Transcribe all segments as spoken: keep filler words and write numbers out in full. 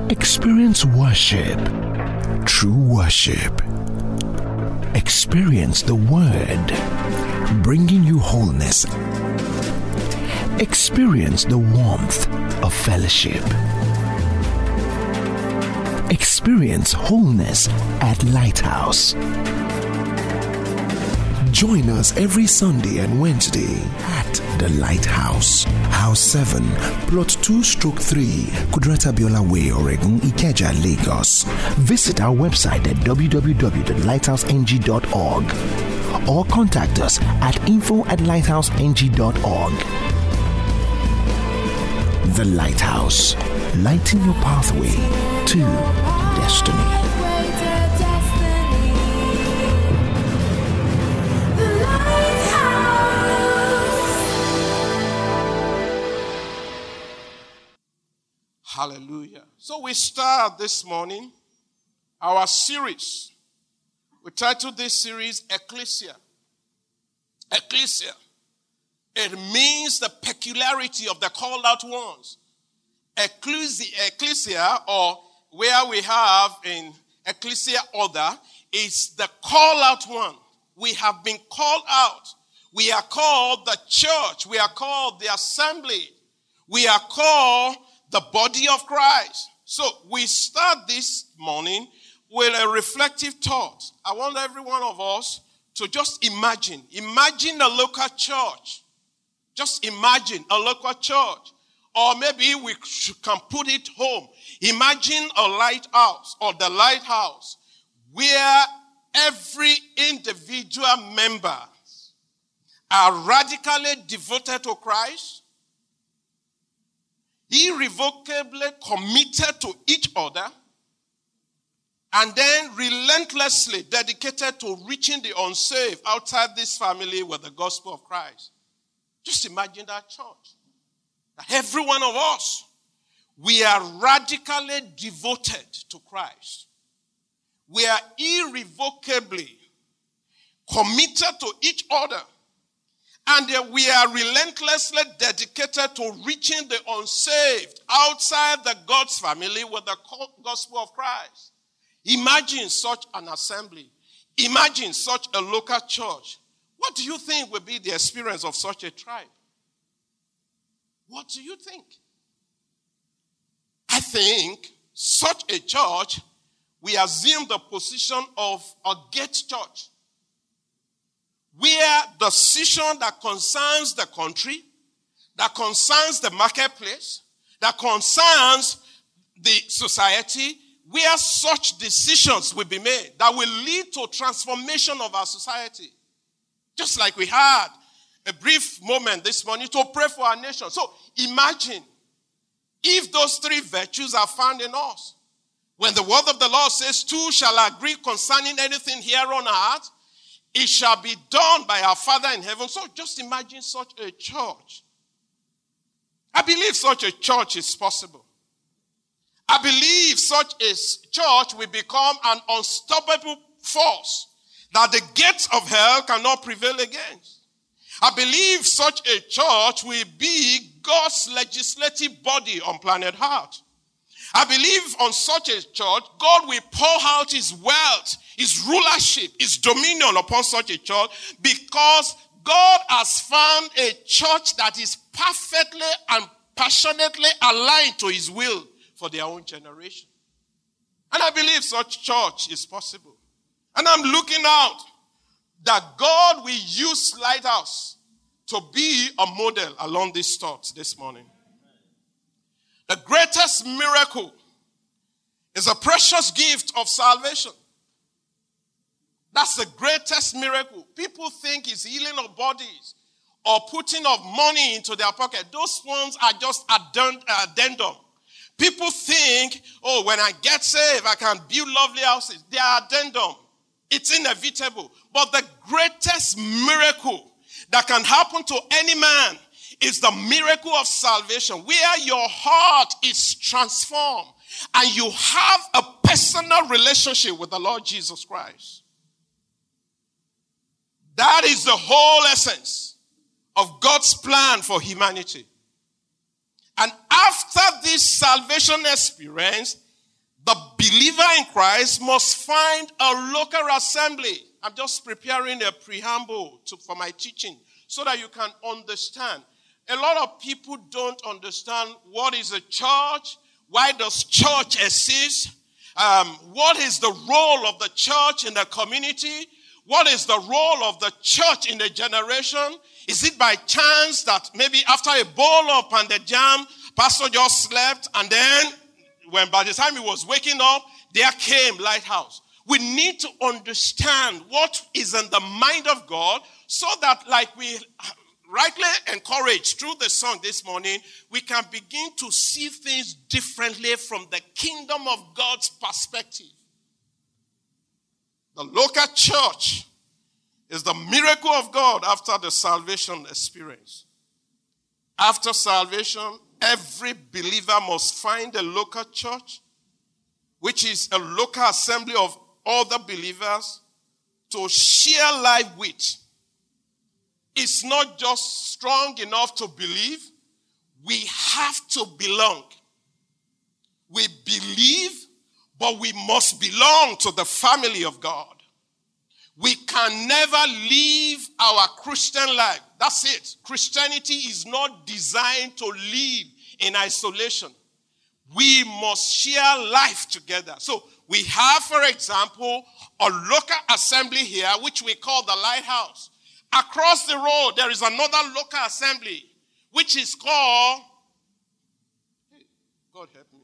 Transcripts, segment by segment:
Experience worship, true worship. Experience the Word, bringing you wholeness. Experience the warmth of fellowship. Experience wholeness at Lighthouse. Join us every Sunday and Wednesday at the Lighthouse, House seven, Plot two stroke three, Kudrata Biola Way, Oregon, Ikeja, Lagos. Visit our website at w w w dot lighthouse n g dot org or contact us at info at lighthouse n g dot org. The Lighthouse, lighting your pathway to destiny. Hallelujah. So we start this morning our series. We titled this series Ecclesia. Ecclesia. It means the peculiarity of the called out ones. Ecclesia, ecclesia, or where we have in ecclesia order, is the call out one. We have been called out. We are called the church. We are called the assembly. We are called the body of Christ. So we start this morning with a reflective thought. I want every one of us to just imagine. Imagine a local church. Just imagine a local church. Or maybe we can put it home. Imagine a lighthouse or the lighthouse where every individual member are radically devoted to Christ, irrevocably committed to each other, and then relentlessly dedicated to reaching the unsaved outside this family with the gospel of Christ. Just imagine that church. That every one of us, we are radically devoted to Christ. We are irrevocably committed to each other. And we are relentlessly dedicated to reaching the unsaved outside the God's family with the gospel of Christ. Imagine such an assembly. Imagine such a local church. What do you think will be the experience of such a tribe? What do you think? I think such a church, we assume the position of a gate church, where the decision that concerns the country, that concerns the marketplace, that concerns the society, where such decisions will be made that will lead to transformation of our society. Just like we had a brief moment this morning to pray for our nation. So imagine if those three virtues are found in us. When the word of the Lord says, two shall agree concerning anything here on earth, it shall be done by our Father in heaven. So just imagine such a church. I believe such a church is possible. I believe such a church will become an unstoppable force that the gates of hell cannot prevail against. I believe such a church will be God's legislative body on planet Earth. I believe on such a church, God will pour out his wealth, his rulership, his dominion upon such a church, because God has found a church that is perfectly and passionately aligned to his will for their own generation. And I believe such church is possible. And I'm looking out that God will use Lighthouse to be a model along these thoughts this morning. The greatest miracle is a precious gift of salvation. That's the greatest miracle. People think it's healing of bodies or putting of money into their pocket. Those ones are just addendum. People think, oh, when I get saved, I can build lovely houses. They are addendum. It's inevitable. But the greatest miracle that can happen to any man is the miracle of salvation, where your heart is transformed and you have a personal relationship with the Lord Jesus Christ. That is the whole essence of God's plan for humanity. And after this salvation experience, believer in Christ must find a local assembly. I'm just preparing a preamble to, for my teaching so that you can understand. A lot of people don't understand what is a church, why does church exist, um, what is the role of the church in the community, what is the role of the church in the generation. Is it by chance that maybe after a bowl of pounded jam, pastor just slept, and then when by the time he was waking up, there came Lighthouse? We need to understand what is in the mind of God so that, like we rightly encouraged through the song this morning, we can begin to see things differently from the kingdom of God's perspective. The local church is the miracle of God after the salvation experience. After salvation, every believer must find a local church, which is a local assembly of other believers to share life with. It's not just strong enough to believe. We have to belong. We believe, but we must belong to the family of God. We can never live our Christian life. That's it. Christianity is not designed to live in isolation. We must share life together. So we have, for example, a local assembly here, which we call the Lighthouse. Across the road, there is another local assembly, which is called, God help me,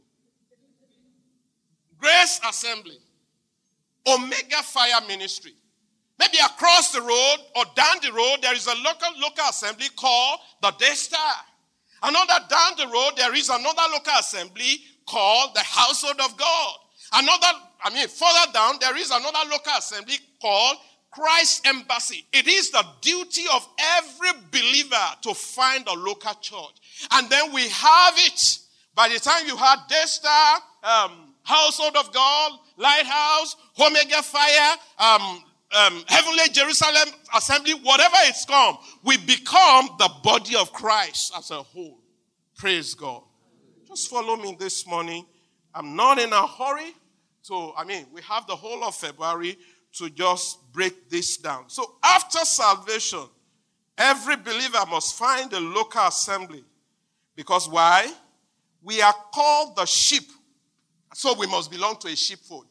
Grace Assembly, Omega Fire Ministry. Maybe across the road or down the road, there is a local local assembly called the Day Star. Another down the road, there is another local assembly called the Household of God. Another, I mean, further down, there is another local assembly called Christ Embassy. It is the duty of every believer to find a local church. And then we have it. By the time you had Day Star, um, Household of God, Lighthouse, Omega Fire, um, um, Heavenly Jerusalem Assembly, whatever it's called, we become the body of Christ as a whole. Praise God. Just follow me this morning. I'm not in a hurry. So, I mean, we have the whole of February to just break this down. So after salvation, every believer must find a local assembly. Because why? We are called the sheep. So we must belong to a sheepfold.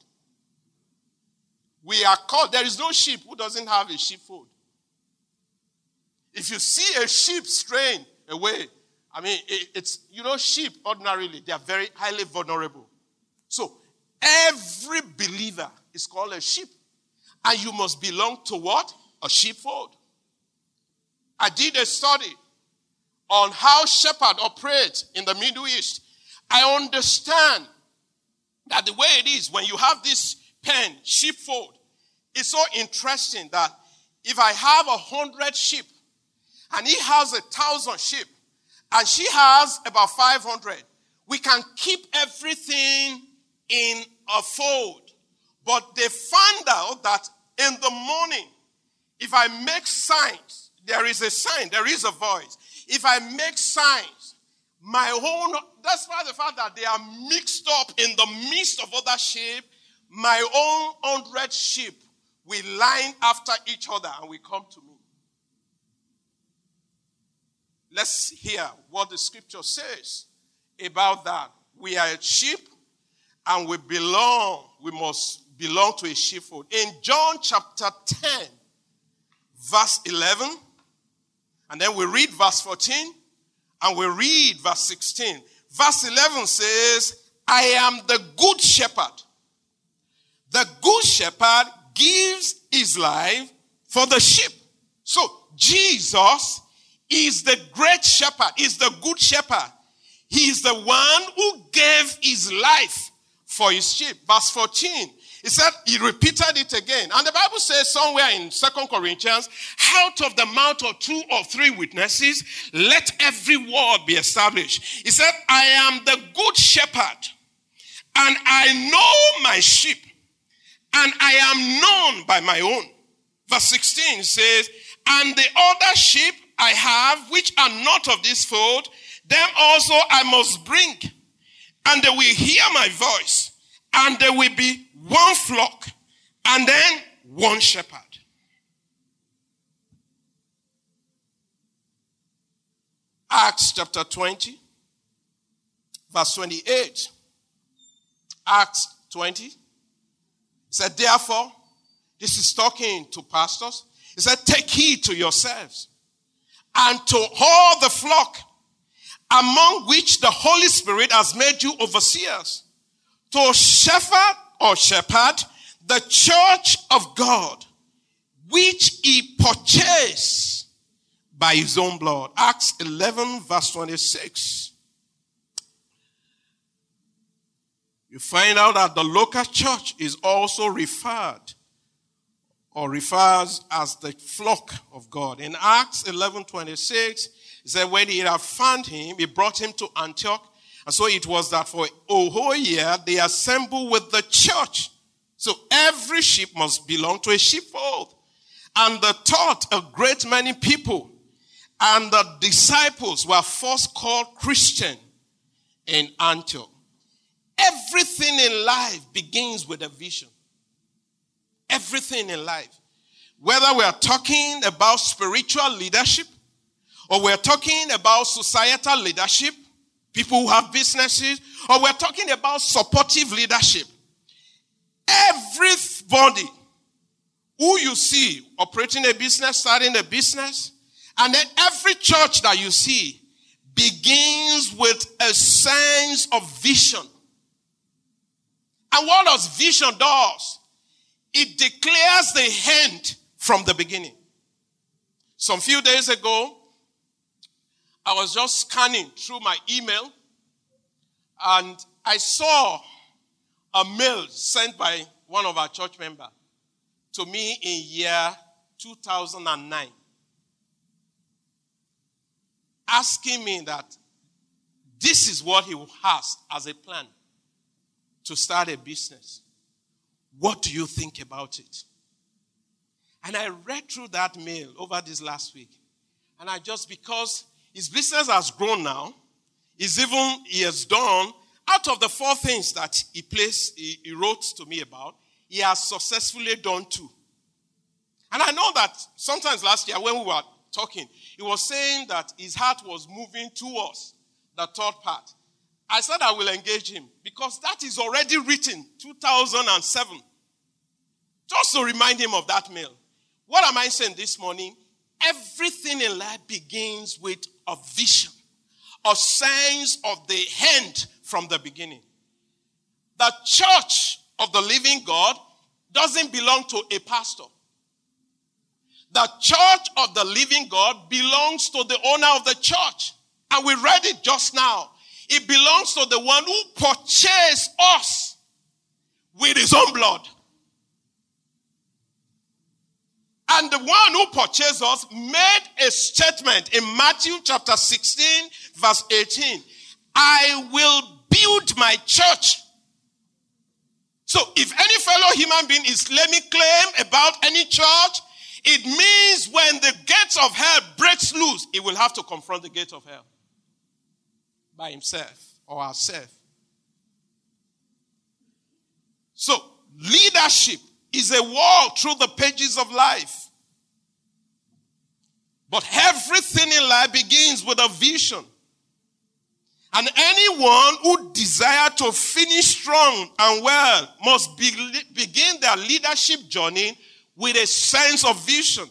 We are called, there is no sheep who doesn't have a sheepfold. If you see a sheep straying away, I mean, it, it's, you know, sheep ordinarily, they are very highly vulnerable. So every believer is called a sheep. And you must belong to what? A sheepfold. I did a study on how shepherds operate in the Middle East. I understand that the way it is when you have this pen, sheepfold, it's so interesting that if I have a hundred sheep and he has a thousand sheep and she has about five hundred, we can keep everything in a fold. But they found out that in the morning, if I make signs, there is a sign, there is a voice. If I make signs, my own, despite the fact that they are mixed up in the midst of other sheep, my own hundred sheep will line after each other and will come to me. Let's hear what the scripture says about that. We are a sheep and we belong, we must belong to a sheepfold. In John chapter ten, verse eleven, and then we read verse fourteen, and we read verse sixteen. Verse eleven says, I am the good shepherd. The good shepherd gives his life for the sheep. So Jesus is the great shepherd, is the good shepherd. He is the one who gave his life for his sheep. Verse fourteen, he said, he repeated it again. And the Bible says somewhere in Second Corinthians, out of the mouth of two or three witnesses, let every word be established. He said, I am the good shepherd, and I know my sheep, and I am known by my own. Verse sixteen says, and the other sheep I have, which are not of this fold, them also I must bring, and they will hear my voice, and there will be one flock, and then one shepherd. Acts chapter twenty, verse twenty-eight. Acts twenty. He said, therefore, this is talking to pastors. He said, take heed to yourselves and to all the flock, among which the Holy Spirit has made you overseers, to shepherd or shepherd the church of God, which he purchased by his own blood. Acts eleven, verse twenty-six. You find out that the local church is also referred or refers as the flock of God. In Acts eleven twenty-six, it said, when he had found him, he brought him to Antioch. And so it was that for a whole year, they assembled with the church. So every sheep must belong to a sheepfold. And they taught a great many people. And the disciples were first called Christian in Antioch. Everything in life begins with a vision. Everything in life. Whether we are talking about spiritual leadership, or we're talking about societal leadership, people who have businesses, or we're talking about supportive leadership. Everybody who you see operating a business, starting a business, and then every church that you see begins with a sense of vision. And what does vision does? It declares the end from the beginning. Some few days ago, I was just scanning through my email, and I saw a mail sent by one of our church members to me in year two thousand nine, asking me that this is what he has as a plan to start a business. What do you think about it? And I read through that mail over this last week, and I just, because his business has grown now, he's even, he has done, out of the four things that he placed, he, he wrote to me about, he has successfully done two. And I know that sometimes last year when we were talking, he was saying that his heart was moving towards the third part. I said I will engage him because that is already written, two thousand seven. Just to remind him of that mail. What am I saying this morning? Everything in life begins with a vision, a sense of the end from the beginning. The church of the living God doesn't belong to a pastor. The church of the living God belongs to the owner of the church. And we read it just now. It belongs to the one who purchased us with his own blood. And the one who purchased us made a statement in Matthew chapter sixteen, verse eighteen. I will build my church. So if any fellow human being is claiming claim about any church, it means when the gates of hell breaks loose, he will have to confront the gate of hell by himself or herself. So leadership is a walk through the pages of life. But everything in life begins with a vision. And anyone who desires to finish strong and well must be, begin their leadership journey with a sense of vision.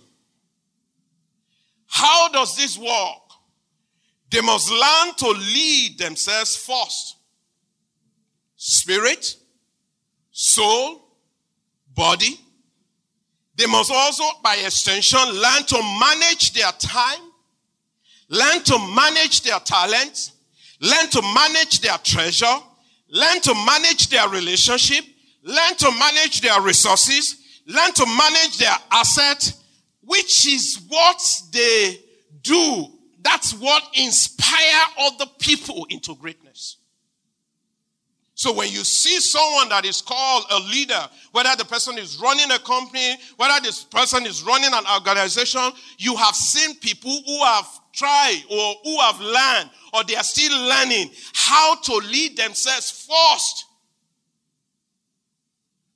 How does this work? They must learn to lead themselves first. Spirit, soul, body. They must also, by extension, learn to manage their time, learn to manage their talents, learn to manage their treasure, learn to manage their relationship, learn to manage their resources, learn to manage their assets, which is what they do. That's what inspires other people into greatness. So when you see someone that is called a leader, whether the person is running a company, whether this person is running an organization, you have seen people who have tried or who have learned or they are still learning how to lead themselves first.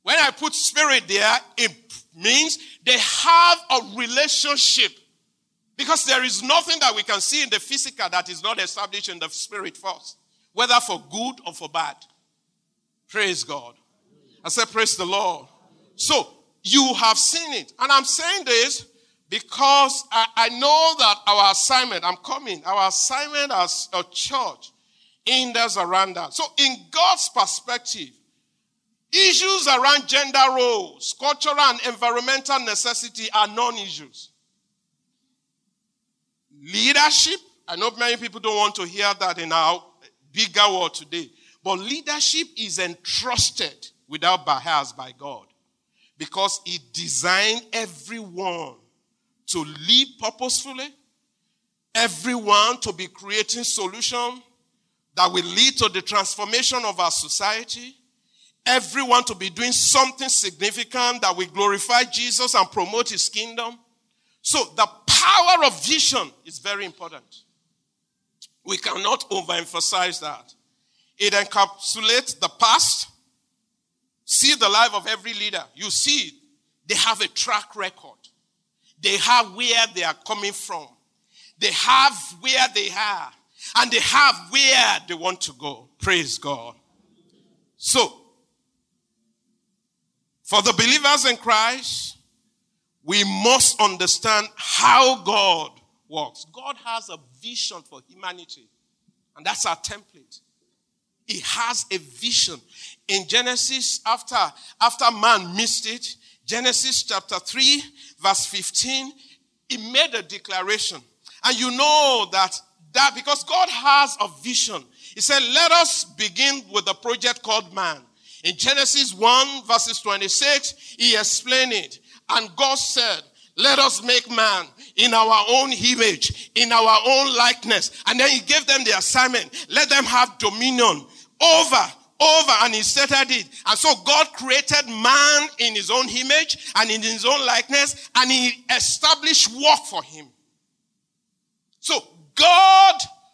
When I put spirit there, it means they have a relationship. Because there is nothing that we can see in the physical that is not established in the spirit first, whether for good or for bad. Praise God. I said, praise the Lord. So, you have seen it. And I'm saying this because I, I know that our assignment, I'm coming, our assignment as a church in the Zaranda. So, in God's perspective, issues around gender roles, cultural and environmental necessity are non-issues. Leadership, I know many people don't want to hear that in our bigger world today, but leadership is entrusted without bias by God because He designed everyone to live purposefully, everyone to be creating solutions that will lead to the transformation of our society, everyone to be doing something significant that will glorify Jesus and promote His kingdom. So the power of vision is very important. We cannot overemphasize that. It encapsulates the past. See the life of every leader. You see, they have a track record. They have where they are coming from. They have where they are. And they have where they want to go. Praise God. So, for the believers in Christ, we must understand how God works. God has a vision for humanity. And that's our template. He has a vision. In Genesis, after, after man missed it, Genesis chapter three, verse fifteen, he made a declaration. And you know that, that because God has a vision, he said, let us begin with the project called man. In Genesis one, verses twenty-six, he explained it. And God said, let us make man in our own image, in our own likeness. And then he gave them the assignment. Let them have dominion over, over, and he started it. And so God created man in his own image and in his own likeness, and he established work for him. So God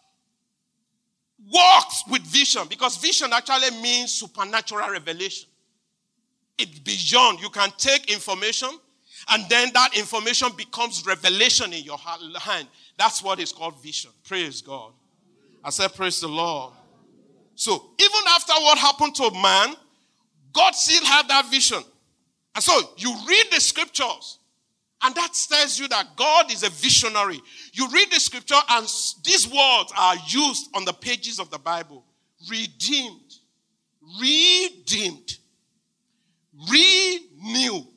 works with vision, because vision actually means supernatural revelation. It's beyond. You can take information, and then that information becomes revelation in your hand. That's what is called vision. Praise God. I said, praise the Lord. So, even after what happened to man, God still had that vision. And so, you read the scriptures, and that tells you that God is a visionary. You read the scripture, and these words are used on the pages of the Bible. Redeemed. Redeemed. Renew.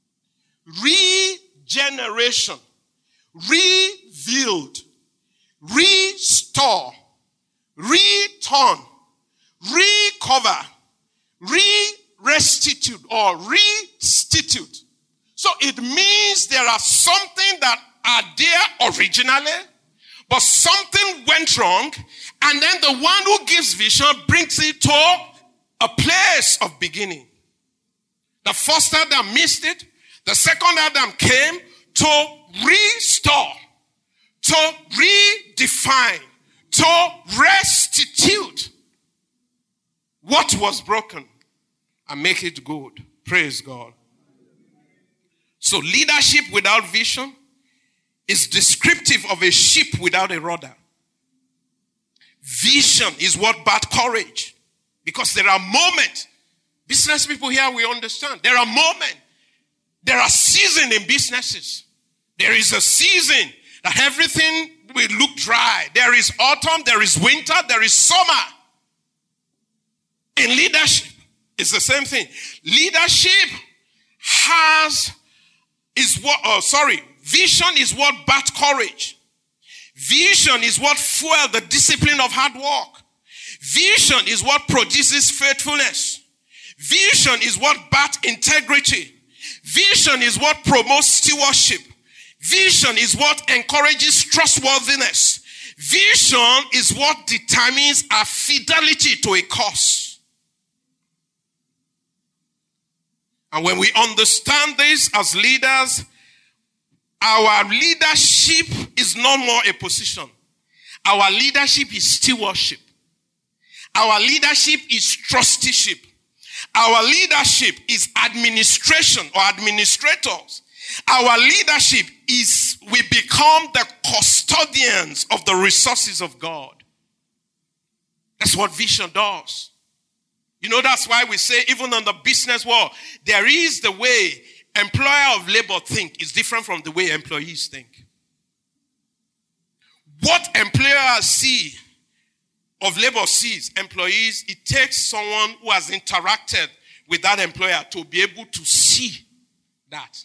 Regeneration. Revealed. Restore. Return. Recover. Re-restitute or restitute. So it means there are something that are there originally, but something went wrong, and then the one who gives vision brings it to a place of beginning. The first Adam missed it. The second Adam came to restore, to redefine, to restitute what was broken and make it good. Praise God. So leadership without vision is descriptive of a ship without a rudder. Vision is what births courage. Because there are moments, business people here, we understand. There are moments, there are seasons in businesses. There is a season that everything will look dry. There is autumn, there is winter, there is summer. In leadership, it's the same thing. Leadership has, is what, oh, sorry, vision is what births courage. Vision is what fuels the discipline of hard work. Vision is what produces faithfulness. Vision is what births integrity. Vision is what promotes stewardship. Vision is what encourages trustworthiness. Vision is what determines our fidelity to a cause. And when we understand this as leaders, our leadership is no more a position. Our leadership is stewardship. Our leadership is trusteeship. Our leadership is administration or administrators. Our leadership is we become the custodians of the resources of God. That's what vision does. You know, that's why we say even on the business world, there is the way employer of labor think is different from the way employees think. What employers see of labor sees employees, it takes someone who has interacted with that employer to be able to see that.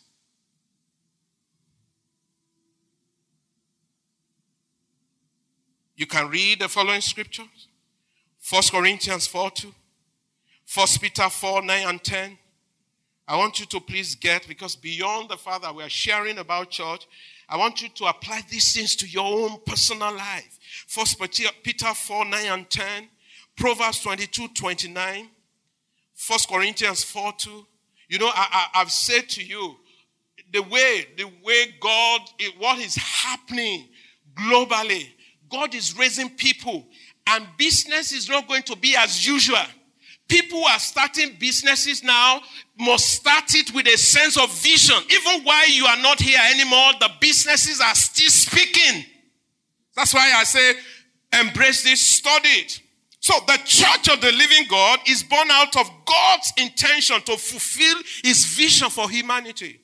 You can read the following scriptures. First Corinthians four two. First Peter four nine and ten. I want you to please get, because beyond the fact that we are sharing about church, I want you to apply these things to your own personal life. First Peter four nine and ten. Proverbs twenty-two twenty-nine. First Corinthians four two. You know, I, I, I've said to you, the way, the way God, what is happening globally, God is raising people, and business is not going to be as usual. People who are starting businesses now must start it with a sense of vision. Even while you are not here anymore, the businesses are still speaking. That's why I say, embrace this, study it. So the church of the living God is born out of God's intention to fulfill his vision for humanity.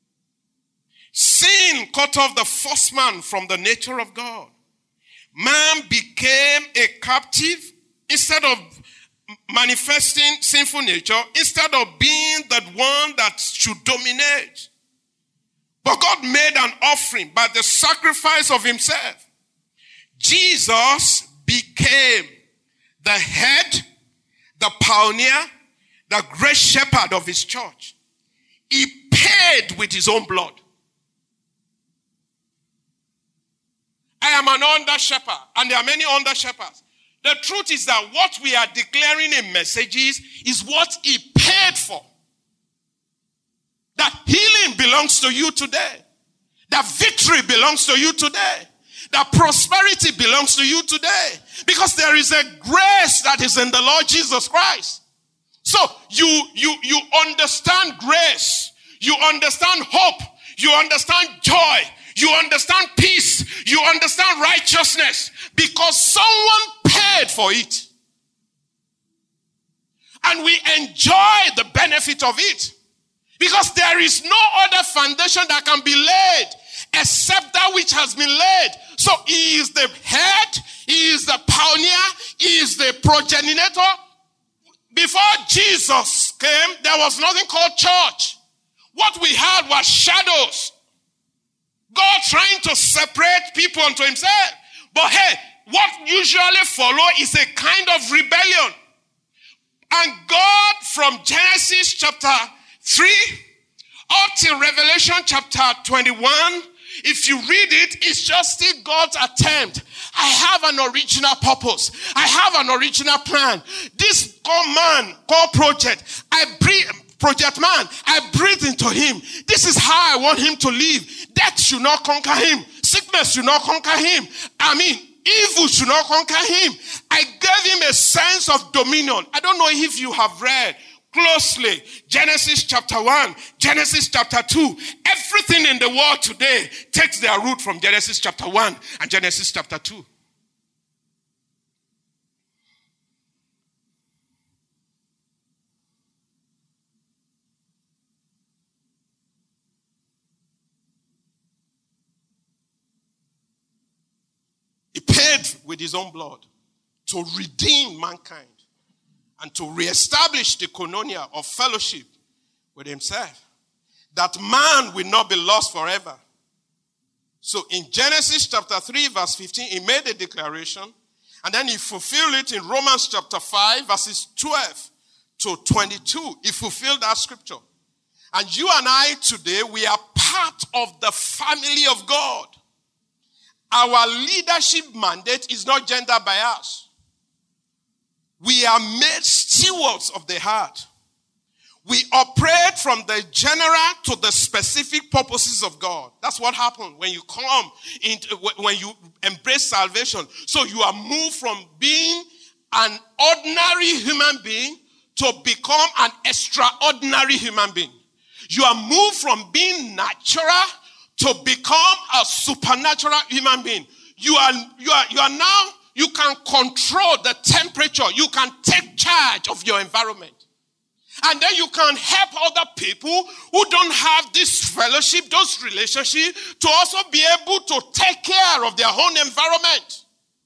Sin cut off the first man from the nature of God. Man became a captive instead of manifesting sinful nature, instead of being the one that should dominate. But God made an offering by the sacrifice of himself. Jesus became the head, the pioneer, the great shepherd of his church. He paid with his own blood. I am an under shepherd, and there are many under shepherds. The truth is that what we are declaring in messages is what he paid for. That healing belongs to you today. That victory belongs to you today. That prosperity belongs to you today. Because there is a grace that is in the Lord Jesus Christ. So you, you, you understand grace. You understand hope. You understand joy. You understand peace. You understand righteousness. Because someone paid for it. And we enjoy the benefit of it. Because there is no other foundation that can be laid except that which has been laid. So he is the head. He is the pioneer. He is the progenitor. Before Jesus came, there was nothing called church. What we had was shadows. God trying to separate people unto himself. But hey, what usually follows is a kind of rebellion. And God, from Genesis chapter three up till Revelation chapter twenty-one, if you read it, it's just still God's attempt. I have an original purpose. I have an original plan. This called man, called project, I breathe, project man, I breathe into him. This is how I want him to live. Death should not conquer him. Sickness should not conquer him. I mean, evil should not conquer him. I gave him a sense of dominion. I don't know if you have read closely Genesis chapter one, Genesis chapter two. Everything in the world today takes their root from Genesis chapter one and Genesis chapter two. He paid with his own blood to redeem mankind and to reestablish the koinonia of fellowship with himself. That man will not be lost forever. So in Genesis chapter three verse fifteen, he made a declaration, and then he fulfilled it in Romans chapter five verses twelve to twenty-two. He fulfilled that scripture. And you and I today, we are part of the family of God. Our leadership mandate is not gender biased. We are made stewards of the heart. We operate from the general to the specific purposes of God. That's what happens when you come into, when you embrace salvation. So you are moved from being an ordinary human being to become an extraordinary human being. You are moved from being natural to become a supernatural human being. You are, you are, you are now, you can control the temperature. You can take charge of your environment. And then you can help other people who don't have this fellowship, those relationships, to also be able to take care of their own environment.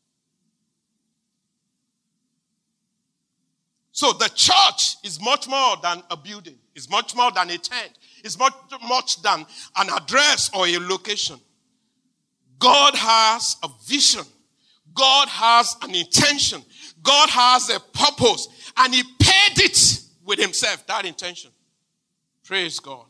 So the church is much more than a building. It's much more than a tent. It's much, much than an address or a location. God has a vision. God has an intention. God has a purpose. And he paid it with himself, that intention. Praise God.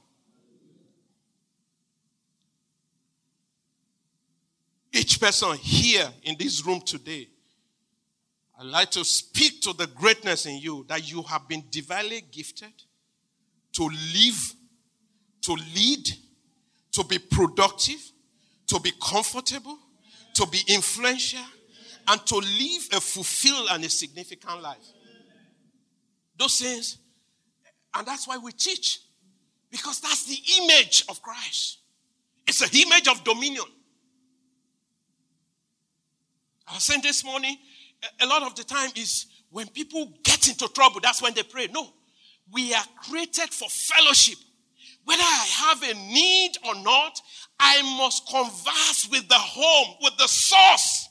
Each person here in this room today, I'd like to speak to the greatness in you, that you have been divinely gifted to live, to lead, to be productive, to be comfortable, to be influential, and to live a fulfilled and a significant life. Those things, and that's why we teach, because that's the image of Christ. It's an image of dominion. I was saying this morning, a lot of the time is when people get into trouble, that's when they pray. No, we are created for fellowship. Whether I have a need or not, I must converse with the home, with the source.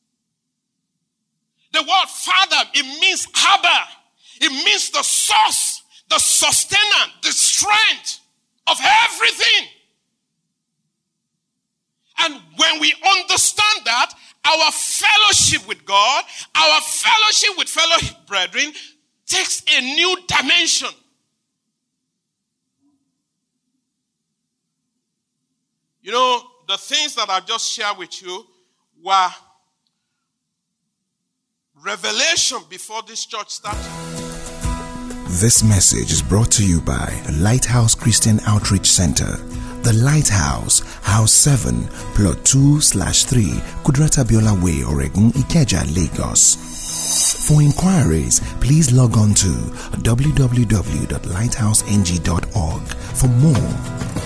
The word Father, it means Abba. It means the source, the sustainer, the strength of everything. And when we understand that, our fellowship with God, our fellowship with fellow brethren takes a new dimension. You know, the things that I've just shared with you were revelation before this church started. This message is brought to you by the Lighthouse Christian Outreach Center. The Lighthouse, House seven, Plot two slash three, Kudrata Biola Way, Oregun, Ikeja, Lagos. For inquiries, please log on to w w w dot lighthouse n g dot org for more.